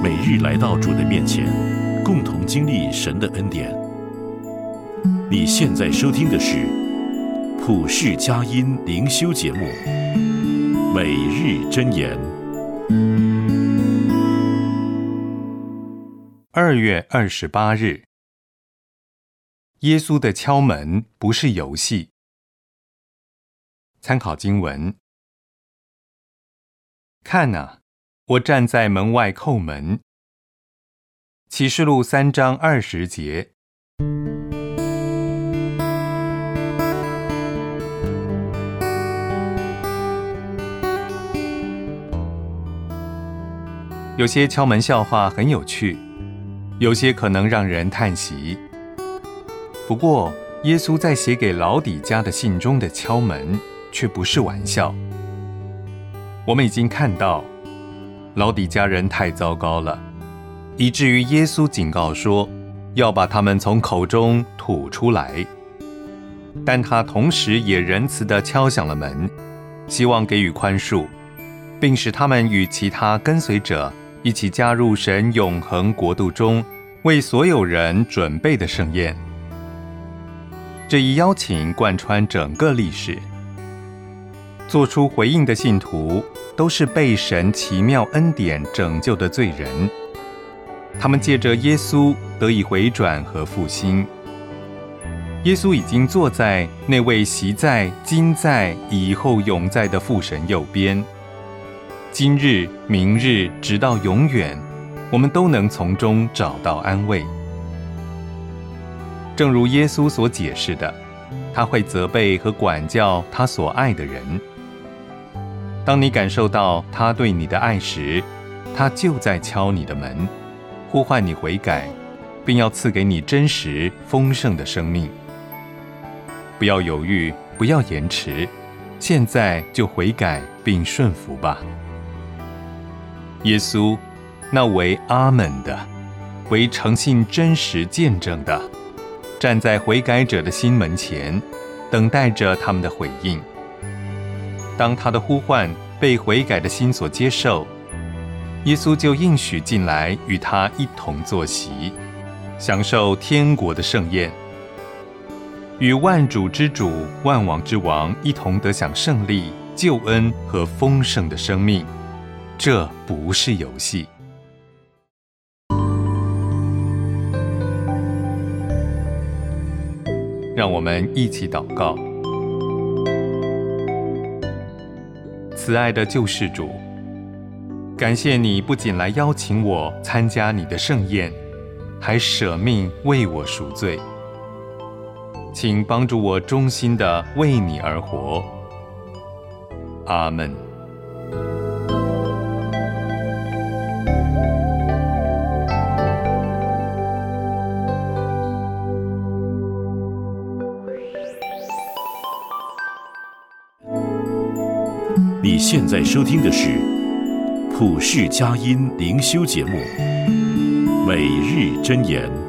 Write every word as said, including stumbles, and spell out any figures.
每日来到主的面前，共同经历神的恩典。你现在收听的是普世佳音灵修节目《每日箴言》。 二月二十八日，耶稣的敲门不是游戏。参考经文：看啊，我站在门外叩门。启示录三章二十节。有些敲门笑话很有趣，有些可能让人叹息。不过，耶稣在写给老底嘉的信中的敲门却不是玩笑。我们已经看到，老底嘉人太糟糕了，以至于耶稣警告说，要把他们从口中吐出来。但他同时也仁慈地敲响了门，希望给予宽恕，并使他们与其他跟随者一起加入神永恒国度中为所有人准备的盛宴。这一邀请贯穿整个历史，做出回应的信徒都是被神奇妙恩典拯救的罪人，他们借着耶稣得以回转和复兴。耶稣已经坐在那位昔在、今在、以后永在的父神右边，今日、明日，直到永远，我们都能从中找到安慰。正如耶稣所解释的，他会责备和管教他所爱的人。当你感受到他对你的爱时，他就在敲你的门，呼唤你悔改，并要赐给你真实丰盛的生命。不要犹豫，不要延迟，现在就悔改并顺服吧。耶稣，那为阿们的，为诚信真实见证的，站在悔改者的心门前，等待着他们的回应。当他的呼唤被悔改的心所接受，耶稣就应许进来与他一同坐席，享受天国的盛宴，与万主之主、万王之王一同得享胜利、救恩和丰盛的生命。这不是游戏。让我们一起祷告。慈爱的救世主，感谢你不仅来邀请我参加你的盛宴，还舍命为我赎罪。请帮助我忠心地为你而活。阿们。 你现在收听的是普世佳音灵修节目《每日箴言》。